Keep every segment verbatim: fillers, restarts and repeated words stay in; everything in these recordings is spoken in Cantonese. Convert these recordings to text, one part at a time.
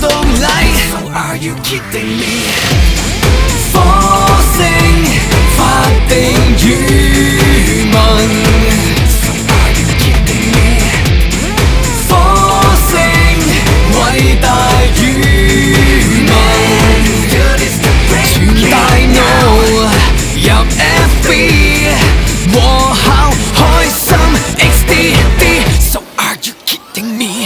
來。So are you kidding me？ 火星法定語文。So are you kidding me？ 火星偉大語文，全大腦入 F B， 和校開心 X D D。So are you kidding me？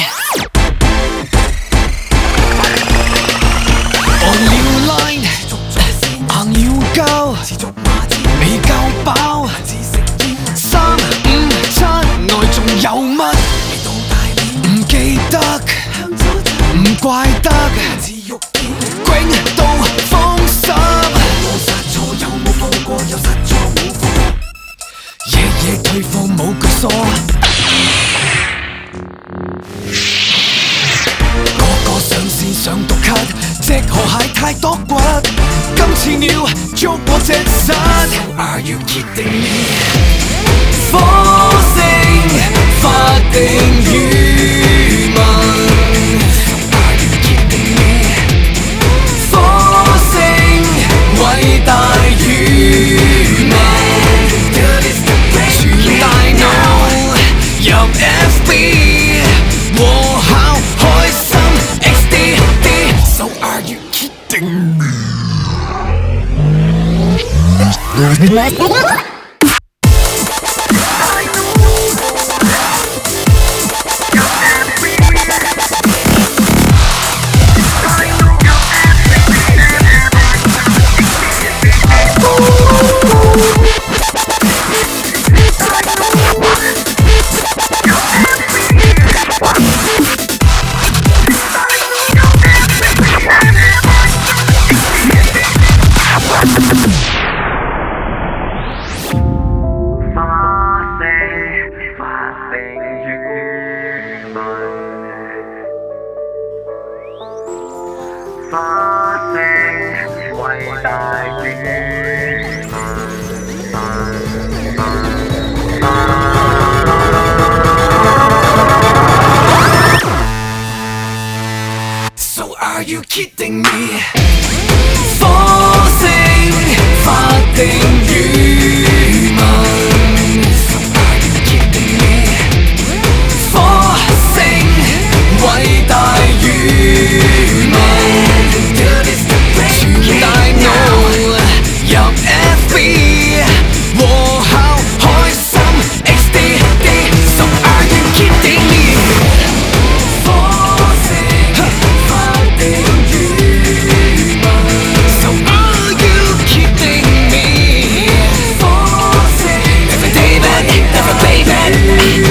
On new line， 硬要交，未夠飽。三五七內仲有乜？唔記得，唔怪得，捲到風濕。夜夜退課冇句鎖。個個上線想讀卡，隻河蟹太多骨，今次要捉我隻實。So are you kidding me？ 火星法定語文。So are you kidding me？ 火星偉大語文，全大腦入 F B， 和校開心 X D D。So are you kidding me？ So are you kidding me？ 火星法定語文。So are you kidding me？ 火星偉大語文，全大腦入 F B， 和校開心 X D D。So are you kidding me？ 火星法定語文。So are you kidding me？ 火星 Never David Never Baby，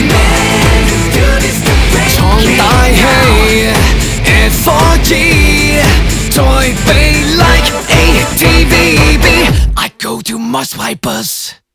闖大戲 F four G， 再被 like A T V B。I go to Mars by bus。